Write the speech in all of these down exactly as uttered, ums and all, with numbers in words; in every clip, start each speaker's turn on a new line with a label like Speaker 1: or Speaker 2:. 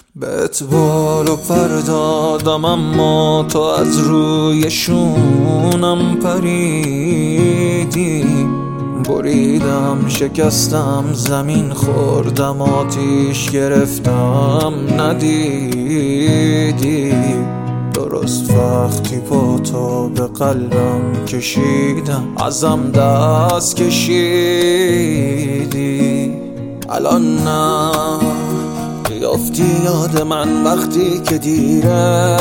Speaker 1: بهت بال و پر دادم اما تو از روی شونم پریدی. بریدم شکستم زمین خوردم آتیش گرفتم ندیدی. درست وقتی با تو به قلبم کشیدم ازم دست کشیدی. الان نه بیافتی یاد من وقتی که دیره،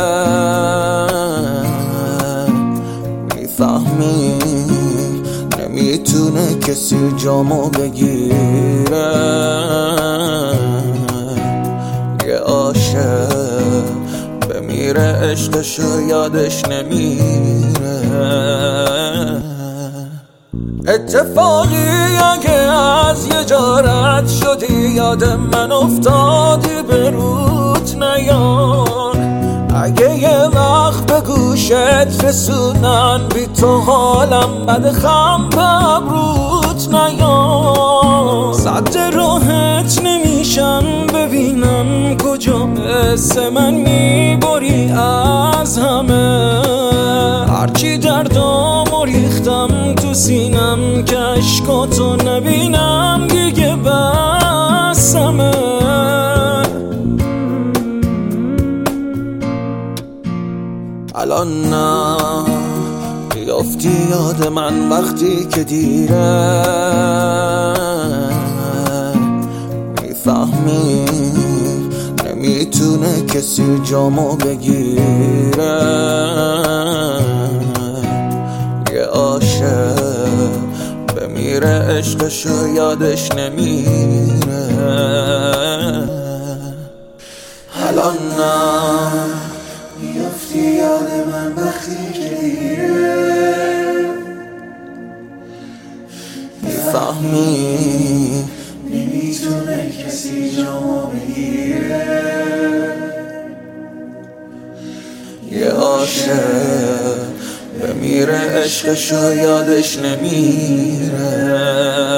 Speaker 1: میفهمی نمیتونه کسی جامو بگیره. یه عاشق بمیره عشقشو یادش نمیره. اتفاقی اگه از یه جارت شدی یاد من افتادی به روت نیار. اگه یه وقت به گوشت رسونن بی تو حالم بد خم به ابروت نیار. صد راحت نمیشم ببینم کجا حس من میبری از همه. هرچی دردامو ریختم تو سینم که عشقاتو نبینم دیگه بسمه. الان نه بیافتی یاد من وقتی که دیره، میفهمی نمیتونه کسی جامو بگیره. یه عاشق بمیره عشقشو یادش نمیره. الان نه
Speaker 2: بیافتی یاد من وقتی که دیره،
Speaker 1: میفهمی
Speaker 2: نمیتونه کسی جامو بگیره.
Speaker 1: یه عاشق بمیره عشقشو یادش نمیره.